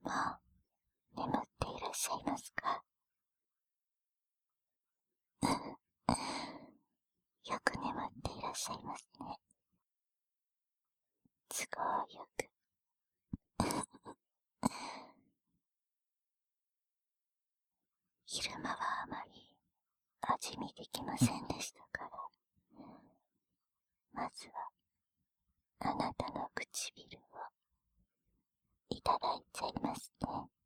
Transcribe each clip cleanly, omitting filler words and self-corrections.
もう眠っていらっしゃいますか？よく眠っていらっしゃいますね。都合よく。昼間はあまり味見できませんでしたから、まずはあなたの唇をいただいちゃいますね。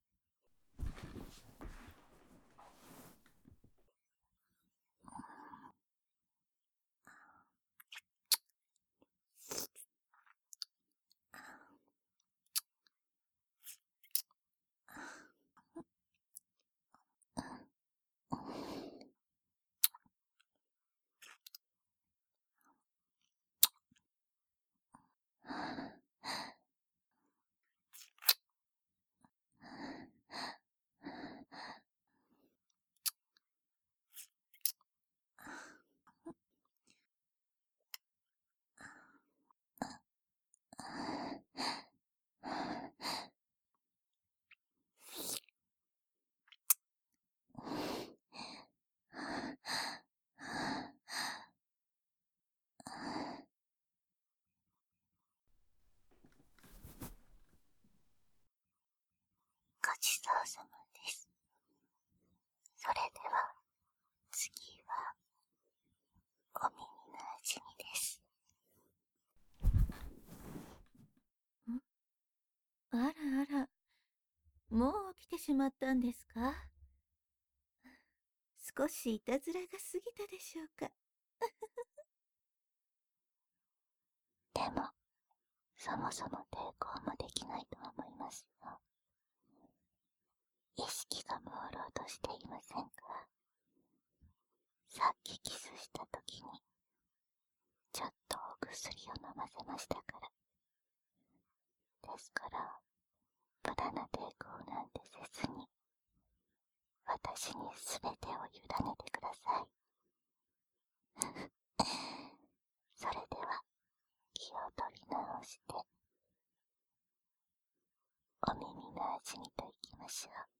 ごちそうさまです。それでは次はお耳の味見です。 あらあら、もう起きてしまったんですか？少しいたずらが過ぎたでしょうか。 でも、そもそも抵抗もできないと思いますよ。意識が朦朧としていませんか？さっきキスした時にちょっとお薬を飲ませましたから。ですから、無駄な抵抗なんてせずに、私にすべてを委ねてください。それでは、気を取り直して、お耳の味見といきましょう。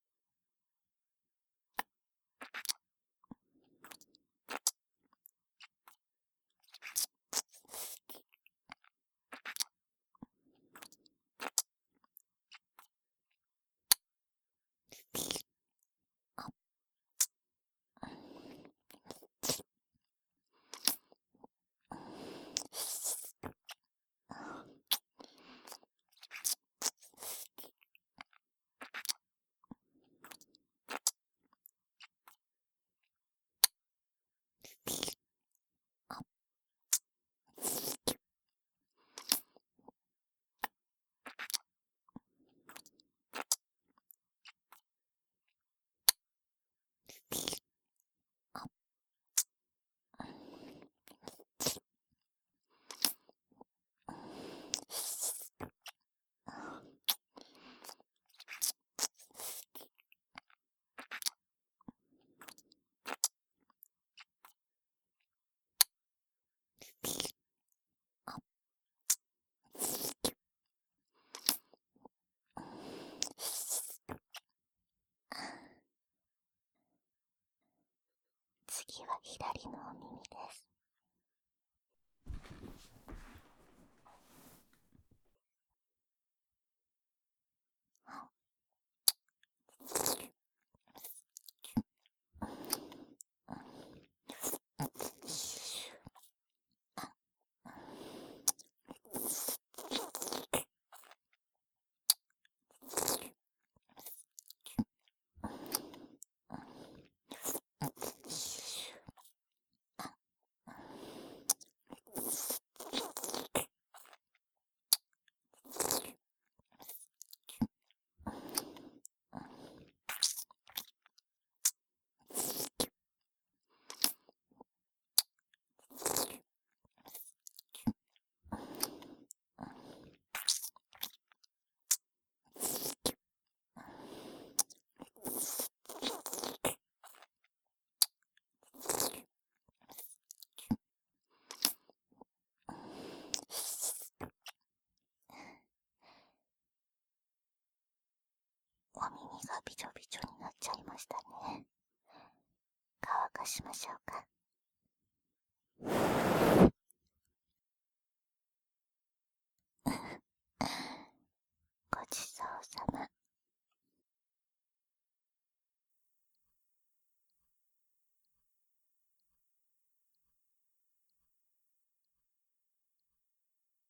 次は左のお耳です。 お耳がびちょびちょになっちゃいましたね。乾かしましょうか。ごちそうさま